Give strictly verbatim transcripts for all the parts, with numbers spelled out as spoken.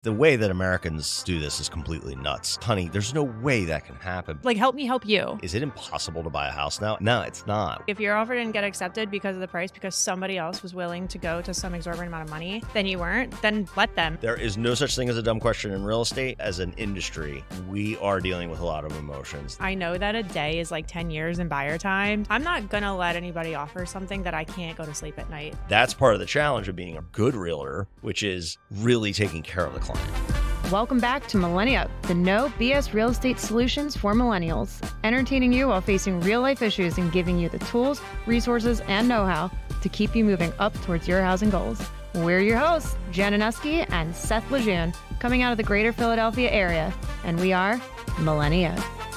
The way that Americans do this is completely nuts. Honey, there's no way that can happen. Like, help me help you. Is it impossible to buy a house now? No, it's not. If your offer didn't get accepted because of the price, because somebody else was willing to go to some exorbitant amount of money, then you weren't, then let them. There is no such thing as a dumb question in real estate. As an industry, we are dealing with a lot of emotions. I know that a day is like ten years in buyer time. I'm not going to let anybody offer something that I can't go to sleep at night. That's part of the challenge of being a good realtor, which is really taking care of the client. Welcome back to Millennia, the no B S real estate solutions for millennials, entertaining you while facing real life issues and giving you the tools, resources, and know-how to keep you moving up towards your housing goals. We're your hosts, Jen Aneski and Seth Lejeune, coming out of the greater Philadelphia area, and we are Millennia.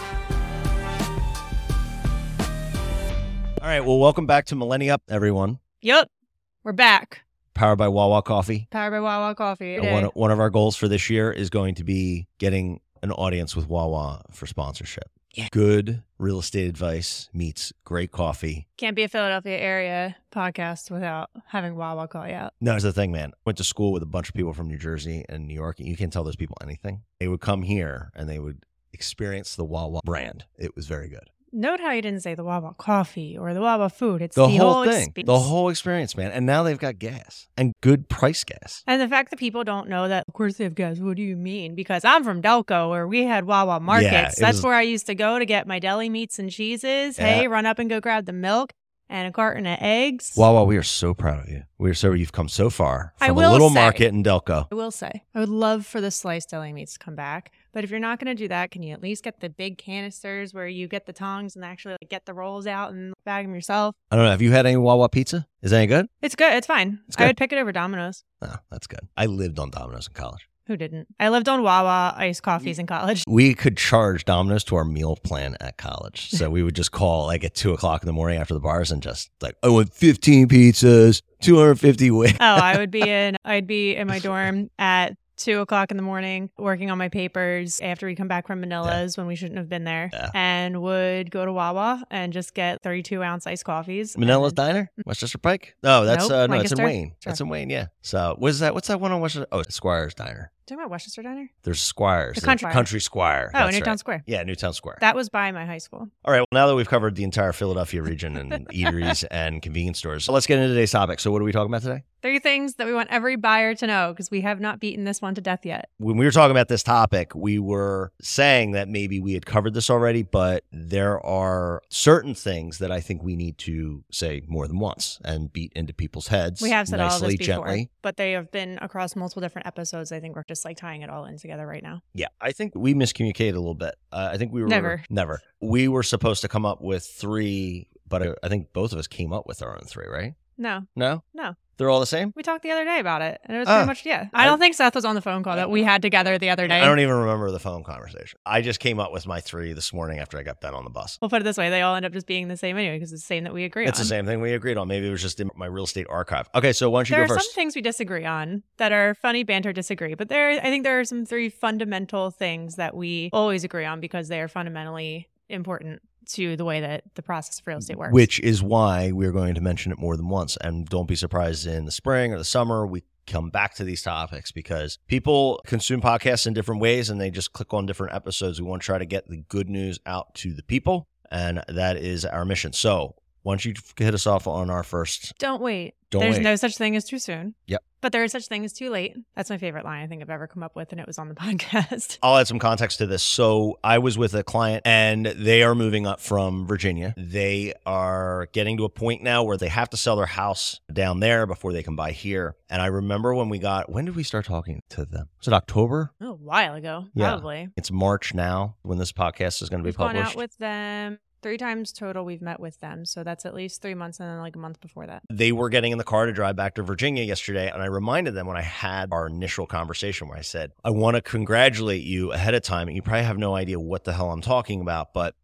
All right, well, welcome back to Millennia, everyone. Yep, we're back. Powered by Wawa Coffee. Powered by Wawa Coffee. One, one of our goals for this year is going to be getting an audience with Wawa for sponsorship. Yeah. Good real estate advice meets great coffee. Can't be a Philadelphia area podcast without having Wawa call you out. No, it's the thing, man. Went to school with a bunch of people from New Jersey and New York, and you can't tell those people anything. They would come here and they would experience the Wawa brand. It was very good. Note how you didn't say the Wawa coffee or the Wawa food. It's the, the, whole, whole thing, experience. the whole experience, man. And now they've got gas and good price gas. And the fact that people don't know that, of course they have gas. What do you mean? Because I'm from Delco, where we had Wawa markets. Yeah, That's was... where I used to go to get my deli meats and cheeses. Yeah. Hey, run up and go grab the milk and a carton of eggs. Wawa, we are so proud of you. We are so you've come so far I from will a little say, market in Delco. I will say, I would love for the sliced deli meats to come back. But if you're not going to do that, can you at least get the big canisters where you get the tongs and actually like, get the rolls out and bag them yourself? I don't know. Have you had any Wawa pizza? Is that any good? It's good. It's fine. It's good. I would pick it over Domino's. Oh, that's good. I lived on Domino's in college. Who didn't? I lived on Wawa iced coffees in college. We could charge Domino's to our meal plan at college. So we would just call like at two o'clock in the morning after the bars and just like, I want fifteen pizzas, two hundred fifty wings. Oh, I would be in, I'd be in my dorm at two o'clock in the morning working on my papers after we come back from Manila's yeah. when we shouldn't have been there yeah. and would go to Wawa and just get thirty-two ounce iced coffees. Manila's and... Diner? Westchester Pike? Oh, that's nope, uh, no, Lancaster. it's in Wayne. Sure. That's in Wayne, yeah. So what's that? What's that one on Westchester? Oh, it's Squire's Diner. Talking about Westchester Diner? There's Squires. The Country. Country Squire. Oh, That's Newtown right. Square. Yeah, Newtown Square. That was by my high school. All right. Well, now that we've covered the entire Philadelphia region and eateries and convenience stores, so let's get into today's topic. So what are we talking about today? Three things that we want every buyer to know because we have not beaten this one to death yet. When we were talking about this topic, we were saying that maybe we had covered this already, but there are certain things that I think we need to say more than once and beat into people's heads. We have said nicely, all of this before, gently. But they have been across multiple different episodes. I think we're just like tying it all in together right now. Yeah, I think we miscommunicated a little bit. Uh, I think we were Never. Never. We were supposed to come up with three, but I, I think both of us came up with our own three, right? No. No? No. They're all the same? We talked the other day about it. And it was Oh. pretty much, yeah. I, I- don't think Seth was on the phone call that we had together the other day. I don't even remember the phone conversation. I just came up with my three this morning after I got done on the bus. We'll put it this way. They all end up just being the same anyway because it's the same that we agree It's on. the same thing we agreed on. Maybe it was just in my real estate archive. Okay, so why don't you There are go some first? things we disagree on that are funny banter disagree, but there, I think there are some three fundamental things that we always agree on because they are fundamentally important to the way that the process of real estate works. Which is why we're going to mention it more than once. And don't be surprised in the spring or the summer, we come back to these topics because people consume podcasts in different ways and they just click on different episodes. We want to try to get the good news out to the people. And that is our mission. So why don't you hit us off on our first? Don't wait. Don't There's wait. no such thing as too soon. Yep. But there is such thing as too late. That's my favorite line I think I've ever come up with, and it was on the podcast. I'll add some context to this. So I was with a client and they are moving up from Virginia. They are getting to a point now where they have to sell their house down there before they can buy here. And I remember when we got, when did we start talking to them? Was it October? Oh, a while ago, Yeah. probably. It's March now when this podcast is going to be We've gone published. out with them three times total. We've met with them. So that's at least three months and then like a month before that. They were getting in the car to drive back to Virginia yesterday. And I reminded them when I had our initial conversation where I said, I want to congratulate you ahead of time. And you probably have no idea what the hell I'm talking about, but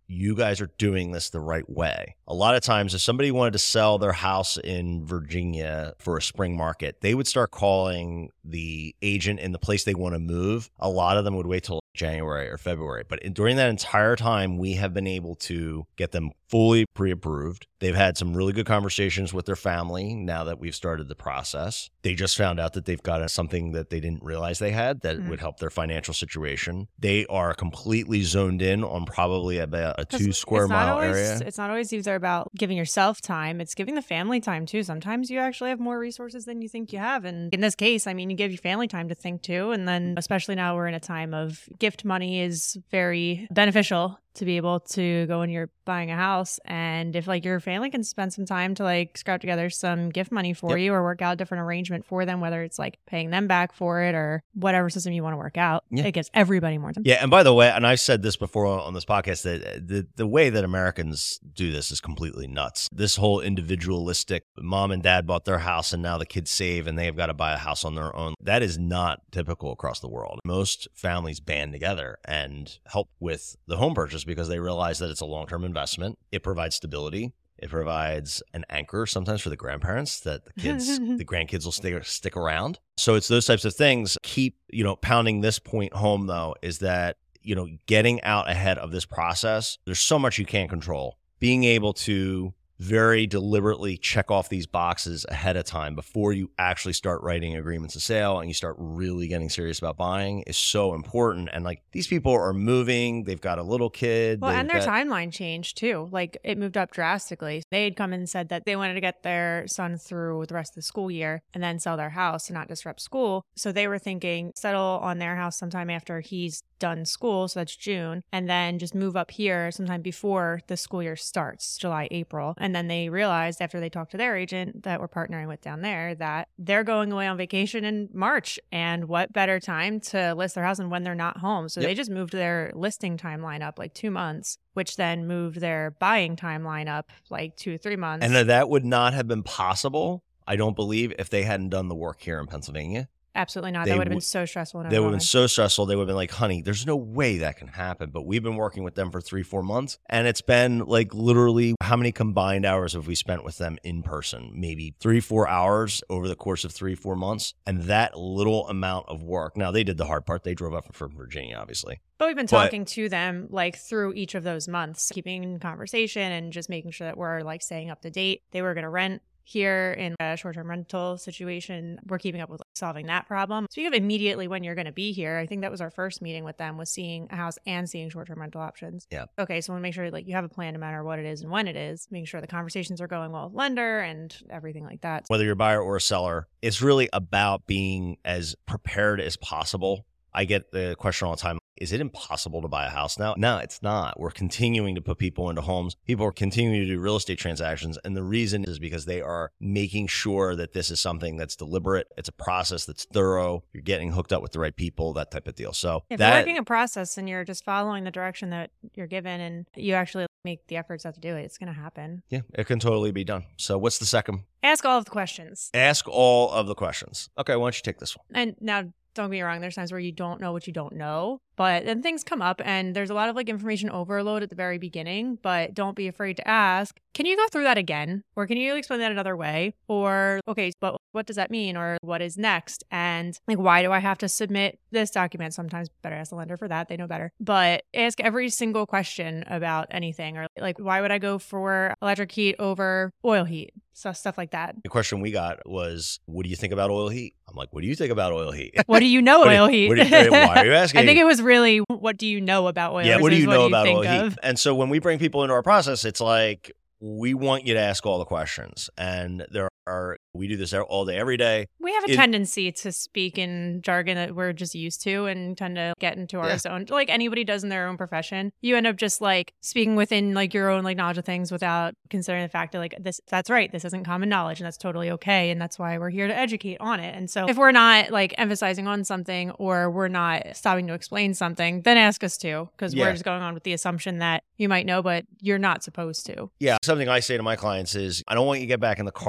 you guys are doing this the right way. A lot of times, if somebody wanted to sell their house in Virginia for a spring market, they would start calling the agent in the place they want to move. A lot of them would wait till January or February. But in, during that entire time, we have been able to get them fully pre-approved. They've had some really good conversations with their family now that we've started the process. They just found out that they've got something that they didn't realize they had that mm-hmm. would help their financial situation. They are completely zoned in on probably about a two square mile always, area. It's not always either about giving yourself time. It's giving the family time too. Sometimes you actually have more resources than you think you have. And in this case, I mean, you give your family time to think too. And then especially now we're in a time of gift money is very beneficial to be able to go when you're buying a house. And if like your family can spend some time to like scrap together some gift money for yep. you or work out a different arrangement for them, whether it's like paying them back for it or whatever system you want to work out, yeah. it gives everybody more time. Yeah. And by the way, and I've said this before on this podcast, that the, the way that Americans do this is completely nuts. This whole individualistic mom and dad bought their house and now the kids save and they've got to buy a house on their own. That is not typical across the world. Most families band together and help with the home purchase because they realize that it's a long-term investment. It provides stability. It provides an anchor sometimes for the grandparents that the kids, the grandkids will stay, stick around. So it's those types of things. Keep, you know, pounding this point home though, is that, you know, getting out ahead of this process, there's so much you can't control. Being able to very deliberately check off these boxes ahead of time before you actually start writing agreements of sale and you start really getting serious about buying is so important. And like these people are moving, they've got a little kid. Well, and their got- timeline changed too. Like it moved up drastically. They had come and said that they wanted to get their son through the rest of the school year and then sell their house and not disrupt school. So they were thinking settle on their house sometime after he's done school. So that's June. And then just move up here sometime before the school year starts, July, April. And then they realized after they talked to their agent that we're partnering with down there that they're going away on vacation in March. And what better time to list their house and when they're not home. So yep. they just moved their listing timeline up like two months, which then moved their buying timeline up like two, three months. And that would not have been possible, I don't believe, if they hadn't done the work here in Pennsylvania. Absolutely not. They that would have w- been so stressful. They would have been so stressful. They would have been like, honey, there's no way that can happen. But we've been working with them for three, four months. And it's been like literally how many combined hours have we spent with them in person? Maybe three, four hours over the course of three, four months. And that little amount of work. Now, they did the hard part. They drove up from Virginia, obviously. But we've been talking but, to them like through each of those months, keeping in conversation and just making sure that we're like staying up to date. They were going to rent here in a short-term rental situation. We're keeping up with like, solving that problem. Speaking of immediately when you're going to be here, I think that was our first meeting with them, was seeing a house and seeing short-term rental options. Yeah. Okay, so we want to make sure like you have a plan no matter what it is and when it is, making sure the conversations are going well with lender and everything like that. Whether you're a buyer or a seller, it's really about being as prepared as possible. I get the question all the time, is it impossible to buy a house now? No, it's not. We're continuing to put people into homes. People are continuing to do real estate transactions. And the reason is because they are making sure that this is something that's deliberate. It's a process that's thorough. You're getting hooked up with the right people, that type of deal. So if that, you're working a process and you're just following the direction that you're given and you actually make the efforts out to do it, it's going to happen. Yeah, it can totally be done. So what's the second? Ask all of the questions. Ask all of the questions. Okay, why don't you take this one? And now, don't get me wrong, there's times where you don't know what you don't know, but then things come up and there's a lot of like information overload at the very beginning, but don't be afraid to ask, can you go through that again? Or can you explain that another way? Or, okay, but what does that mean? Or what is next? And like, why do I have to submit this document? Sometimes better ask the lender for that. They know better. But ask every single question about anything. Or like, why would I go for electric heat over oil heat? So stuff like that. The question we got was, what do you think about oil heat? I'm like, what do you think about oil heat? What do you know oil heat? What do you, why are you asking? I think it was really, what do you know about oil? Yeah, what do you know about oil of? heat? And so when we bring people into our process, it's like, we want you to ask all the questions. And there are, we do this all day, every day. We have a it, tendency to speak in jargon that we're just used to and tend to get into our yeah. own, like anybody does in their own profession. You end up just like speaking within like your own like knowledge of things without considering the fact that like this, that's right. This isn't common knowledge and that's totally okay. And that's why we're here to educate on it. And so if we're not like emphasizing on something or we're not stopping to explain something, then ask us to, because yeah. we're just going on with the assumption that you might know, but you're not supposed to. Yeah. Something I say to my clients is, I don't want you to get back in the car and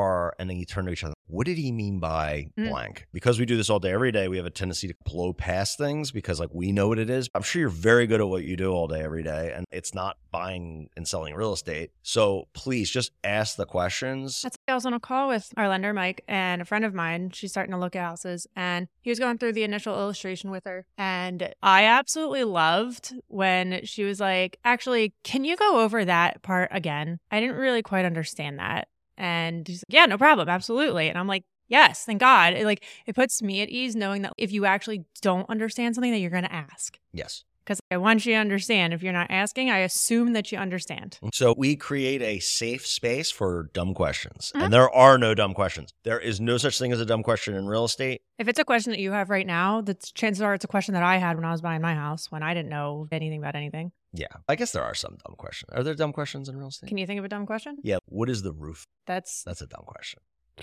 then you turn to each other. What did he mean by Mm. blank? Because we do this all day, every day, we have a tendency to blow past things because like we know what it is. I'm sure you're very good at what you do all day, every day, and it's not buying and selling real estate. So please just ask the questions. That's I was on a call with our lender, Mike, and a friend of mine. She's starting to look at houses, and he was going through the initial illustration with her. And I absolutely loved when she was like, actually, can you go over that part again? I didn't really quite understand that. And he's like, yeah, no problem. Absolutely. And I'm like, yes, thank God. It, like, it puts me at ease knowing that if you actually don't understand something, that you're going to ask. Yes. Because I want you to understand. If you're not asking, I assume that you understand. So we create a safe space for dumb questions. Mhm. And there are no dumb questions. There is no such thing as a dumb question in real estate. If it's a question that you have right now, that's chances are it's a question that I had when I was buying my house when I didn't know anything about anything. Yeah. I guess there are some dumb questions. Are there dumb questions in real estate? Can you think of a dumb question? Yeah. What is the roof? That's. That's a dumb question.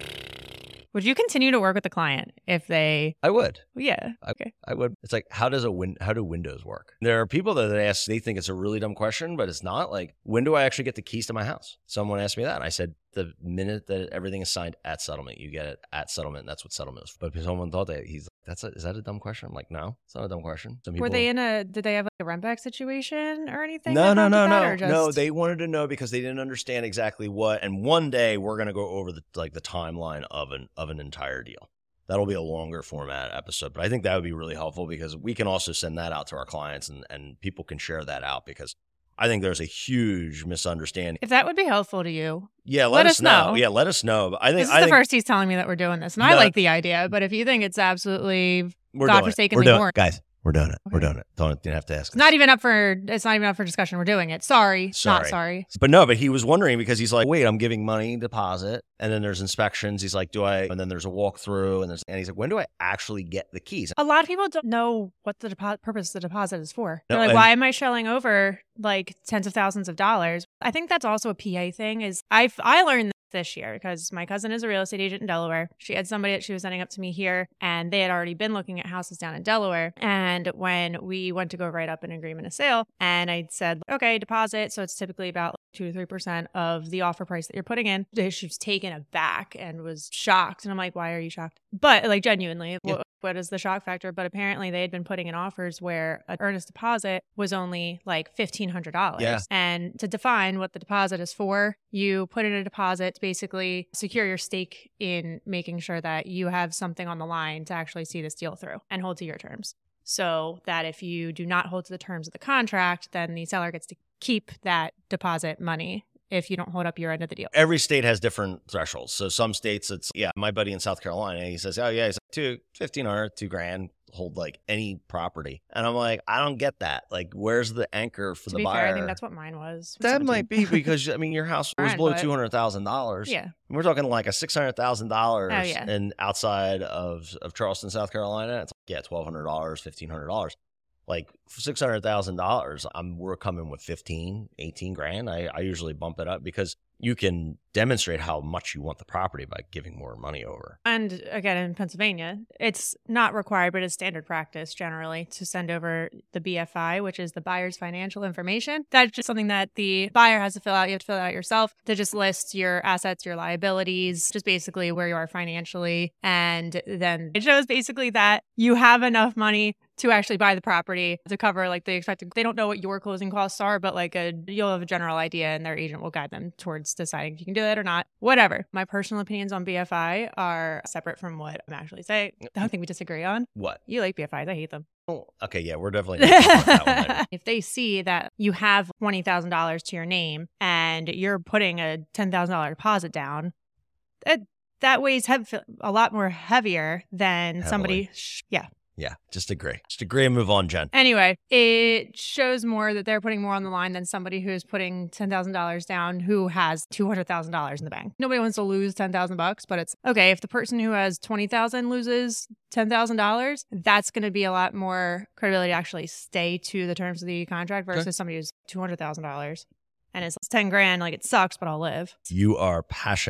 Would you continue to work with the client if they? I would. Yeah. I- Okay. I would. It's like, how does a win? How do windows work? There are people that ask, they think it's a really dumb question, but it's not. Like, when do I actually get the keys to my house? Someone asked me that. And I said, the minute that everything is signed at settlement, you get it at settlement. And that's what settlement is. But someone thought that he's like, that's a, is that a dumb question? I'm like, no, it's not a dumb question. Some people, Were they in a? Did they have like a rent back situation or anything? No, that no, no, prompted that, no, or just- no. They wanted to know because they didn't understand exactly what. And one day we're going to go over the like the timeline of an of an entire deal. That'll be a longer format episode, but I think that would be really helpful because we can also send that out to our clients and and people can share that out because I think there's a huge misunderstanding. If that would be helpful to you, Yeah, let, Let us us know. know. Yeah, let us know. But I think this is I the think first he's telling me that we're doing this, and I No. like the idea. But if you think it's absolutely we're doing it. godforsakenly We're doing it. boring. Guys, we're doing it. We're Okay. doing it. Don't you have to ask. It's not even up for. It's not even up for discussion. We're doing it. Sorry, Sorry. not sorry. But no, but he was wondering because he's like, wait, I'm giving money deposit and then there's inspections. He's like, do I, and then there's a walkthrough and there's, and he's like, when do I actually get the keys? A lot of people don't know what the depo- purpose of the deposit is for. No, They're like, and- why am I shelling over like tens of thousands of dollars? I think that's also a P A thing. Is I I learned this year because my cousin is a real estate agent in Delaware. She had somebody that she was sending up to me here, and they had already been looking at houses down in Delaware. And when we went to go write up an agreement of sale, and I said, okay, deposit. So it's typically about two to three percent of the offer price that you're putting in. She was taken aback and was shocked. And I'm like, why are you shocked? But like genuinely, Yeah. what, what is the shock factor? But apparently they had been putting in offers where an earnest deposit was only like fifteen hundred dollars. Yeah. And to define what the deposit is for, you put in a deposit to basically secure your stake in making sure that you have something on the line to actually see this deal through and hold to your terms. So that if you do not hold to the terms of the contract, then the seller gets to keep that deposit money if you don't hold up your end of the deal. Every state has different thresholds. So some states it's, yeah, my buddy in South Carolina, he says, oh yeah, he's like two, fifteen hundred, two grand, hold like any property. And I'm like, I don't get that. Like, where's the anchor for To the be buyer? fair, I think that's what mine was. That might seventeen. be because, I mean, your house was Fine, below but- two hundred thousand dollars. Yeah. We're talking like a six hundred thousand dollars Oh, yeah. and outside of, of Charleston, South Carolina. It's like, yeah, twelve hundred dollars, fifteen hundred dollars. Like for six hundred thousand dollars, I'm we're coming with fifteen, eighteen grand. I, I usually bump it up because you can demonstrate how much you want the property by giving more money over. And again, in Pennsylvania, it's not required, but it's standard practice generally to send over the B F I, which is the buyer's financial information. That's just something that the buyer has to fill out. You have to fill it out yourself to just list your assets, your liabilities, just basically where you are financially. And then it shows basically that you have enough money to actually buy the property to cover like the expected. They don't know what your closing costs are, but like a you'll have a general idea and their agent will guide them towards deciding if you can do that or not. Whatever. My personal opinions on B F I are separate from what I'm actually saying. I don't think we disagree on. What? You like B F Is. I hate them. Oh, okay, yeah, we're definitely gonna talk about that one later. If they see that you have twenty thousand dollars to your name and you're putting a ten thousand dollars deposit down, that, that weighs hev- a lot more heavier than Heavily. somebody. Sh- yeah. Yeah, just agree. Just agree and move on, Jen. Anyway, it shows more that they're putting more on the line than somebody who's putting ten thousand dollars down who has two hundred thousand dollars in the bank. Nobody wants to lose ten thousand bucks, but it's okay. If the person who has twenty thousand loses ten thousand dollars, that's going to be a lot more credibility to actually stay to the terms of the contract versus Okay. somebody who's two hundred thousand dollars and it's ten grand. Like it sucks, but I'll live. You are passionate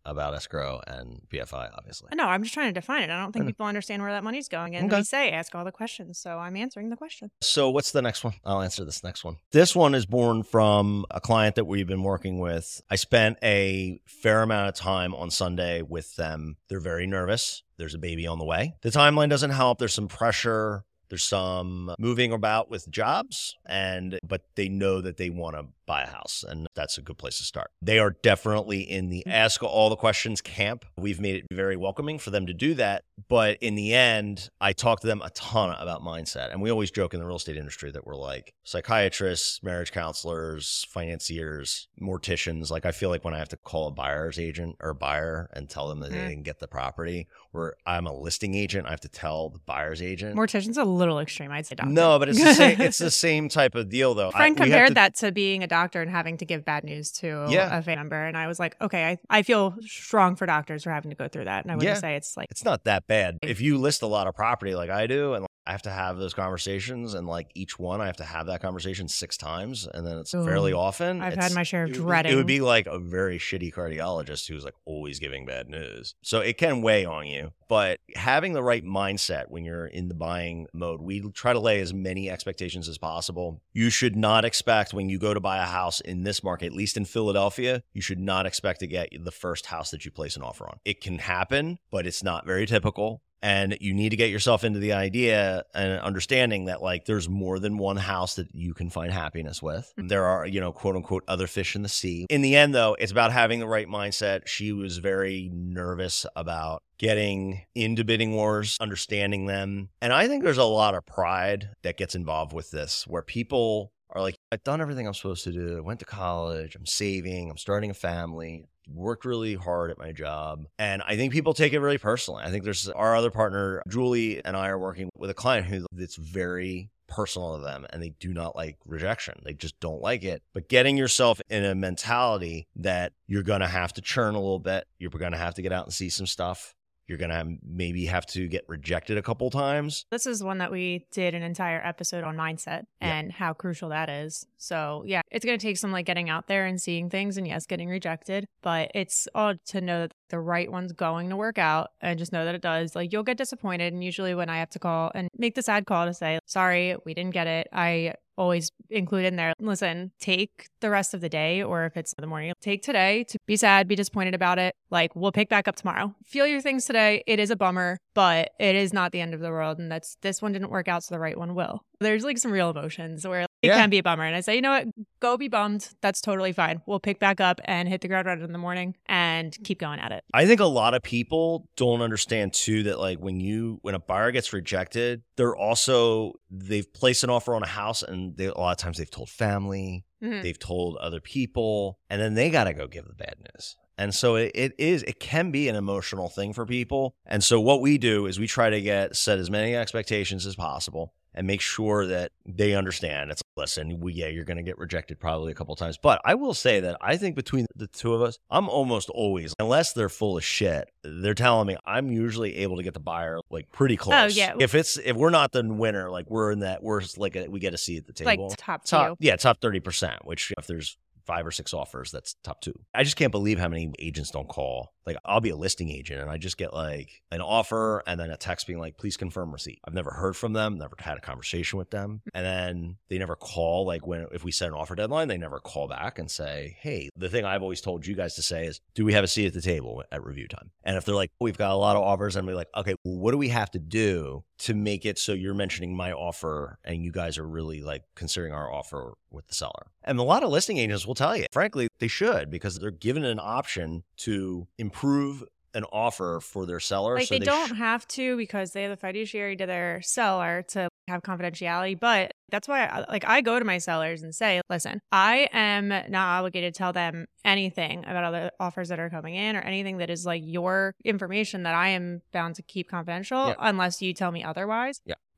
about escrow and P F I, obviously. No, I'm just trying to define it. I don't think I know. people understand where that money's going. And Okay. they say, ask all the questions. So I'm answering the question. So what's the next one? I'll answer this next one. This one is born from a client that we've been working with. I spent a fair amount of time on Sunday with them. They're very nervous. There's a baby on the way. The timeline doesn't help. There's some pressure. There's some moving about with jobs, and but they know that they want to buy a house, and that's a good place to start. They are definitely in the ask all the questions camp. We've made it very welcoming for them to do that, but in the end, I talk to them a ton about mindset, and we always joke in the real estate industry that we're like psychiatrists, marriage counselors, financiers, morticians. Like I feel like when I have to call a buyer's agent or a buyer and tell them that they Mm. didn't get the property, where I'm a listing agent, I have to tell the buyer's agent. Mortician's a little extreme, I'd say doctor. No, but it's the same. It's the same type of deal, though. A friend I, we have compared to- that to being a doctor and having to give bad news to Yeah. a family member. And I was like, okay, I, I feel strong for doctors for having to go through that. And I wouldn't Yeah. say it's like, It's not that bad. If you list a lot of property like I do, and I have to have those conversations, and like each one, I have to have that conversation six times, and then it's Ooh, fairly often. I've it's- had my share of it would- dreading. It would be like a very shitty cardiologist who's like always giving bad news. So it can weigh on you. But having the right mindset when you're in the buying mode, we try to lay as many expectations as possible. You should not expect when you go to buy a house in this market, at least in Philadelphia, you should not expect to get the first house that you place an offer on. It can happen, but it's not very typical. And you need to get yourself into the idea and understanding that like there's more than one house that you can find happiness with. There are, you know, quote unquote, other fish in the sea. In the end, though, it's about having the right mindset. She was very nervous about getting into bidding wars, understanding them. And I think there's a lot of pride that gets involved with this, where people are like, I've done everything I'm supposed to do. I went to college. I'm saving. I'm starting a family. Worked really hard at my job. And I think people take it really personally. I think there's our other partner, Julie, and I are working with a client who it's very personal to them and they do not like rejection. They just don't like it. But getting yourself in a mentality that you're going to have to churn a little bit. You're going to have to get out and see some stuff. You're going to maybe have to get rejected a couple times. this is one that we did an entire episode on mindset Yeah. and how crucial that is. So yeah, it's going to take some like getting out there and seeing things and yes, getting rejected, but it's all to know that the right one's going to work out and just know that it does. Like you'll get disappointed. And usually when I have to call and make the sad call to say, sorry, we didn't get it. I always include in there, listen, take the rest of the day, or if it's in the morning, take today to be sad, be disappointed about it. Like we'll pick back up tomorrow. Feel your things today. It is a bummer, but it is not the end of the world. And that's, this one didn't work out, so the right one will. There's like some real emotions where it Yeah. can be a bummer. And I say, you know what, go be bummed. That's totally fine. We'll pick back up and hit the ground running in the morning and keep going at it. I think a lot of people don't understand too that like when you when a buyer gets rejected, they're also they've placed an offer on a house and they, a lot of times they've told family, Mhm. they've told other people, and then they got to go give the bad news. And so it, it is, it can be an emotional thing for people. And so what we do is we try to get set as many expectations as possible and make sure that they understand. It's listen, we, yeah, you're going to get rejected probably a couple of times. But I will say that I think between the two of us, I'm almost always, unless they're full of shit, they're telling me I'm usually able to get the buyer like pretty close. yeah. If it's, if we're not the winner, like we're in that, we're like, a, we get a seat at the Like table. top two. Top, yeah, top thirty percent, which if there's five or six offers, that's top two. I just can't believe how many agents don't call. Like I'll be a listing agent and I just get like an offer and then a text being like, please confirm receipt. I've never heard from them, never had a conversation with them. And then they never call. Like when, if we set an offer deadline, they never call back and say, hey, the thing I've always told you guys to say is, do we have a seat at the table at review time? And if they're like, we've got a lot of offers, and we're like, okay, well, what do we have to do to make it so you're mentioning my offer and you guys are really like considering our offer with the seller? And a lot of listing agents will tell you, frankly, they should, because they're given an option to improve an offer for their seller. Like so they, they don't sh- have to, because they have the fiduciary to their seller to have confidentiality. But that's why I, like I go to my sellers and say, listen, I am not obligated to tell them anything about other offers that are coming in or anything that is like your information that I am bound to keep confidential Yeah. unless you tell me otherwise. Yeah.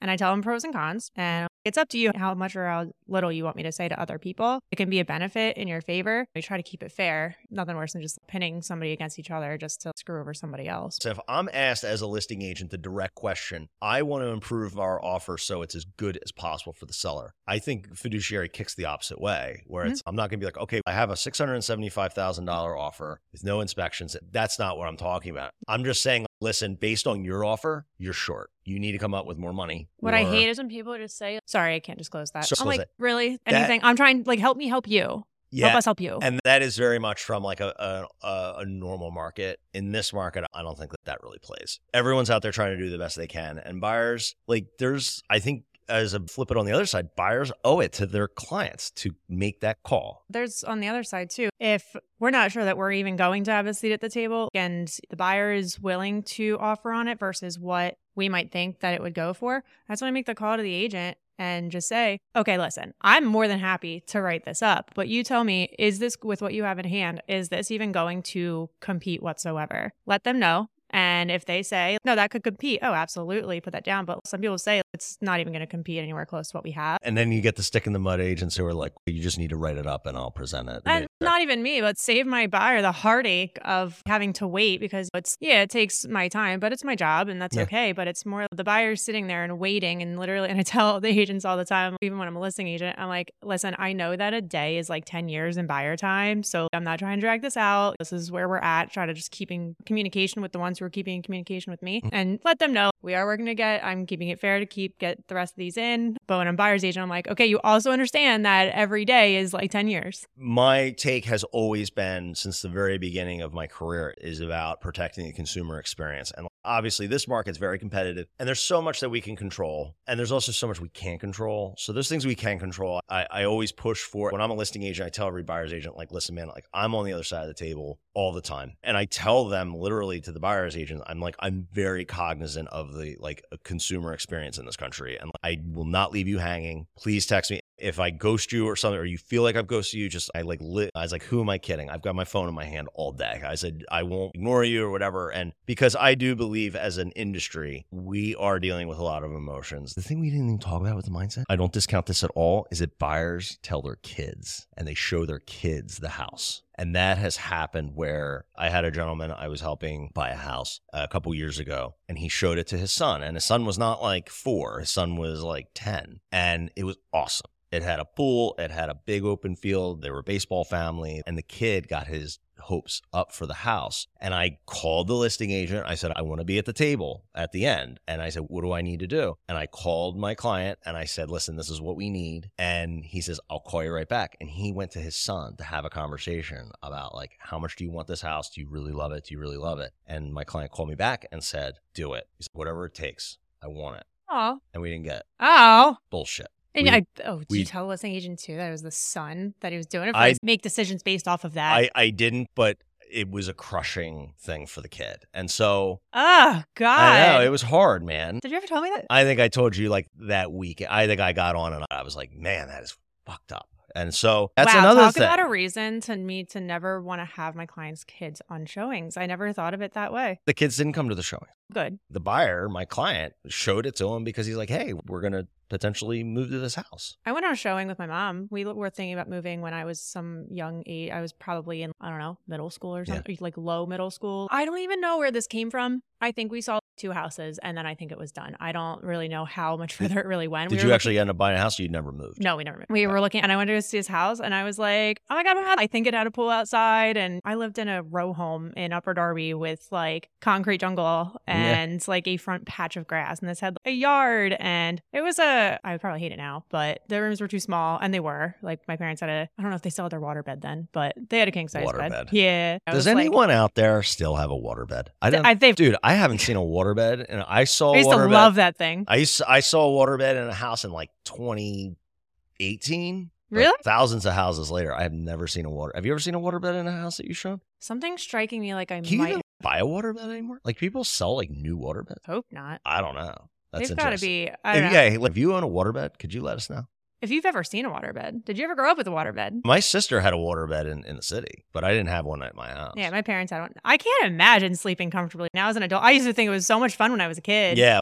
and I tell them pros and cons. And it's up to you how much or how little you want me to say to other people. It can be a benefit in your favor. We try to keep it fair. Nothing worse than just pinning somebody against each other just to screw over somebody else. So if I'm asked as a listing agent the direct question, I want to improve our offer so it's as good as possible for the seller. I think fiduciary kicks the opposite way, where it's, mm-hmm. I'm not going to be like, okay, I have a six hundred seventy-five thousand dollars offer with no inspections. That's not what I'm talking about. I'm just saying, listen, based on your offer, you're short. You need to come up with more money. What or... I hate is when people just say, sorry, I can't disclose that. So I'm like, it. really? That... Anything? I'm trying, like, help me help you. Yeah. Help us help you. And that is very much from like a, a a normal market. In this market, I don't think that that really plays. Everyone's out there trying to do the best they can. And buyers, like there's, I think, as a flip it on the other side, buyers owe it to their clients to make that call. There's on the other side too. If we're not sure that we're even going to have a seat at the table and the buyer is willing to offer on it versus what we might think that it would go for, that's when I make the call to the agent and just say, okay, listen, I'm more than happy to write this up, but you tell me, is this with what you have in hand, is this even going to compete whatsoever? Let them know. And if they say, no, that could compete, oh, absolutely, put that down. But some people say it's not even going to compete anywhere close to what we have. And then you get the stick in the mud agents who are like, you just need to write it up and I'll present it. And not even me, but save my buyer the heartache of having to wait because it's, yeah, it takes my time, but it's my job and that's yeah. okay. But it's more the buyer sitting there and waiting and literally, and I tell the agents all the time, even when I'm a listing agent, I'm like, listen, I know that a day is like ten years in buyer time. So I'm not trying to drag this out. This is where we're at. Try to just keeping communication with the ones who are keeping in communication with me and let them know we are working to get, I'm keeping it fair to keep, get the rest of these in. But when I'm buyer's agent, I'm like, okay, you also understand that every day is like ten years. My take has always been since the very beginning of my career is about protecting the consumer experience. And obviously this market's very competitive and there's so much that we can control. And there's also so much we can't control. So there's things we can control. I, I always push for, when I'm a listing agent, I tell every buyer's agent, like, listen, man, like I'm on the other side of the table all the time. And I tell them literally to the buyer's agent, I'm like, I'm very cognizant of the like a consumer experience in this country. And I will not leave you hanging. Please text me. If I ghost you or something, or you feel like I've ghosted you, just I like, li- I was like, who am I kidding? I've got my phone in my hand all day. I said, I won't ignore you or whatever. And because I do believe as an industry, we are dealing with a lot of emotions. The thing we didn't even talk about with the mindset, I don't discount this at all, is that buyers tell their kids and they show their kids the house. And that has happened where I had a gentleman I was helping buy a house a couple years ago, and he showed it to his son. And his son was not like four. His son was like ten. And it was awesome. It had a pool. It had a big open field. They were a baseball family. And the kid got his hopes up for the house. And I called the listing agent. I said, I want to be at the table at the end. And I said, what do I need to do? And I called my client and I said, listen, this is what we need. And he says, I'll call you right back. And he went to his son to have a conversation about like, how much do you want this house? Do you really love it? Do you really love it? And my client called me back and said, do it. He said, whatever it takes. I want it. Oh. And we didn't get it. Oh. Bullshit. And we, I, oh, did we, you tell the listing agent too that it was the son that he was doing it for? I make decisions based off of that. I, I didn't, but it was a crushing thing for the kid. And so, oh, God. I know, it was hard, man. Did you ever tell me that? I think I told you like that week. I think I got on and I was like, man, that is fucked up. And so that's wow, another talk thing. Talk about a reason to me to never want to have my clients' kids on showings. I never thought of it that way. The kids didn't come to the showing. Good. The buyer, my client, showed it to him because he's like, hey, we're going to potentially move to this house. I went on a showing with my mom. We were thinking about moving when I was some young age. I was probably in, I don't know, middle school or something, yeah. like low middle school. I don't even know where this came from. I think we saw two houses and then I think it was done. I don't really know how much further it really went. Did we you looking- actually end up buying a house or you never moved? No, we never moved. We right. were looking and I went to go see his house and I was like, oh my God, I think it had a pool outside. And I lived in a row home in Upper Darby with like concrete jungle and yeah. like a front patch of grass. And this had a yard and it was a, I would probably hate it now, but the rooms were too small and they were. Like my parents had a, I don't know if they still had their waterbed then, but they had a king size bed. Waterbed. Yeah. Does anyone like, out there still have a waterbed? I don't, I, dude, I haven't seen a waterbed. And I saw I used a waterbed. to love that thing. I used to, I saw a waterbed in a house in like twenty eighteen. Really? Thousands of houses later, I have never seen a water. Have you ever seen a waterbed in a house that you showed? Something striking me like I Can might you even buy a waterbed anymore? Like people sell like new waterbeds? Hope not. I don't know. That's They've got to be. I if, don't yeah, know. if you own a waterbed, could you let us know? If you've ever seen a waterbed, did you ever grow up with a waterbed? My sister had a waterbed in, in the city, but I didn't have one at my house. Yeah, my parents had one. I can't imagine sleeping comfortably now as an adult. I used to think it was so much fun when I was a kid. Yeah,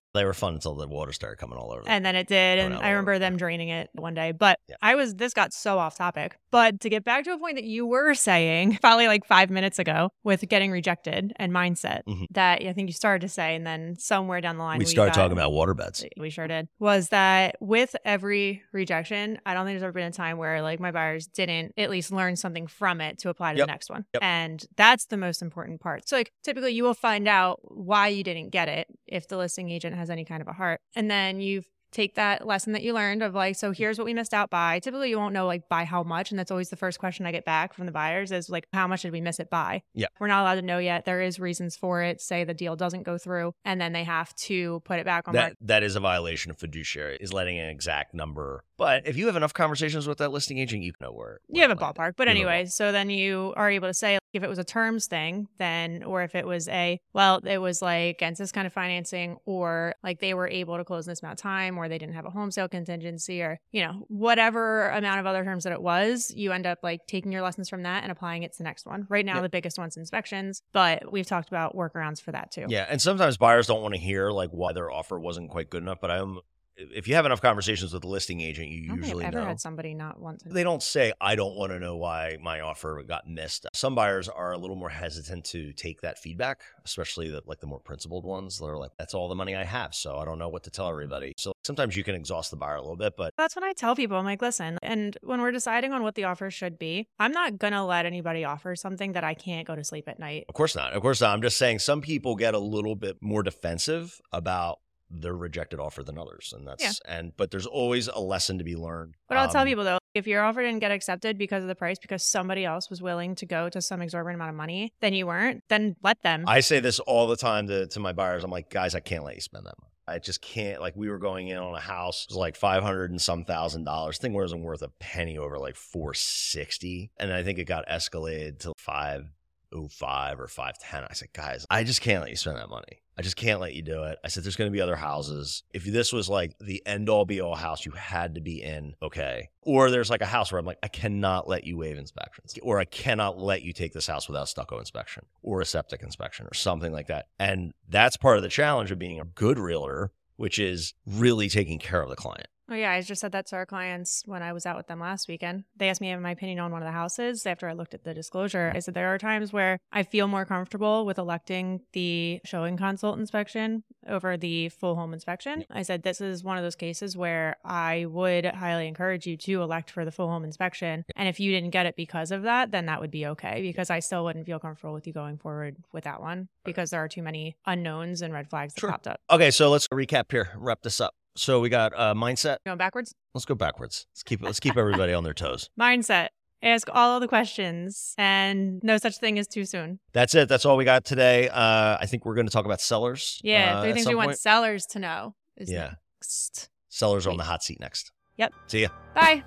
They were fun until the water started coming all over them. And then it did. Going And out I all remember over. them draining it one day. But Yeah. I was, this got so off topic. But to get back to a point that you were saying probably like five minutes ago with getting rejected and mindset Mhm. that I think you started to say, and then somewhere down the line, We started got- talking about waterbeds. We sure did. Was that with every rejection, I don't think there's ever been a time where like my buyers didn't at least learn something from it to apply to Yep. the next one. Yep. And that's the most important part. So like typically you will find out why you didn't get it if the listing agent has any kind of a heart. And then you take that lesson that you learned of like, so here's what we missed out by. Typically you won't know like by how much. And that's always the first question I get back from the buyers is like, how much did we miss it by? Yeah. We're not allowed to know yet. There is reasons for it. Say the deal doesn't go through and then they have to put it back on That market. that is a violation of fiduciary, is letting an exact number. But if you have enough conversations with that listing agent, you know where. You have a where it landed. ballpark. But You have a anyway, so then you are able to say like, if it was a terms thing, then, or if it was a, well, it was like against this kind of financing, or like they were able to close in this amount of time, or they didn't have a home sale contingency, or, you know, whatever amount of other terms that it was, you end up like taking your lessons from that and applying it to the next one. Right now, Yep. the biggest one's inspections, but we've talked about workarounds for that too. Yeah, and sometimes buyers don't want to hear like why their offer wasn't quite good enough. But I'm, if you have enough conversations with the listing agent, you I don't think usually I've ever know. had somebody not want to. They don't say, I don't want to know why my offer got missed. Some buyers are a little more hesitant to take that feedback, especially the, like the more principled ones. They're like, that's all the money I have, so I don't know what to tell everybody. So sometimes you can exhaust the buyer a little bit, but That's what I tell people. I'm like, listen, and when we're deciding on what the offer should be, I'm not going to let anybody offer something that I can't go to sleep at night. of course not. Of course not. I'm just saying some people get a little bit more defensive about their rejected offer than others. And that's, Yeah. and, but there's always a lesson to be learned. But I'll tell Um, people though, if your offer didn't get accepted because of the price, because somebody else was willing to go to some exorbitant amount of money, then you weren't, then let them. I say this all the time to, to my buyers. I'm like, guys, I can't let you spend that money. I just can't. Like, we were going in on a house, it was like five hundred and some thousand dollars. Thing wasn't worth a penny over like four sixty. And I think it got escalated to five oh five or five ten. I said, guys, I just can't let you spend that money. I just can't let you do it. I said, there's going to be other houses. If this was like the end all be all house you had to be in, okay. Or there's like a house where I'm like, I cannot let you waive inspections, or I cannot let you take this house without stucco inspection or a septic inspection or something like that. And that's part of the challenge of being a good realtor, which is really taking care of the client. Oh yeah, I just said that to our clients when I was out with them last weekend. They asked me my opinion on one of the houses after I looked at the disclosure. I said there are times where I feel more comfortable with electing the showing consult inspection over the full home inspection. I said this is one of those cases where I would highly encourage you to elect for the full home inspection. And if you didn't get it because of that, then that would be okay, because I still wouldn't feel comfortable with you going forward with that one because there are too many unknowns and red flags that Sure. popped up. Okay, so let's recap here, wrap this up. So we got uh, mindset. Going backwards? Let's go backwards. Let's keep let's keep everybody on their toes. Mindset. Ask all of the questions, and no such thing as too soon. That's it. That's all we got today. Uh, I think we're going to talk about sellers. Yeah, uh, three at things some we want point. sellers to know. Is Yeah. next. Sellers are on the hot seat next. Yep. See ya. Bye.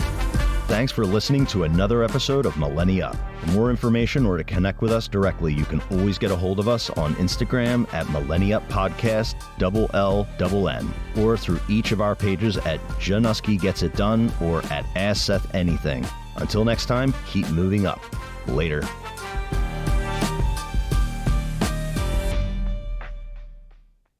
Thanks for listening to another episode of Millennia Up. For more information or to connect with us directly, you can always get a hold of us on Instagram at Millennia Up Podcast, double L, double N, or through each of our pages at Januski Gets It Done or at Ask Seth Anything. Until next time, keep moving up. Later.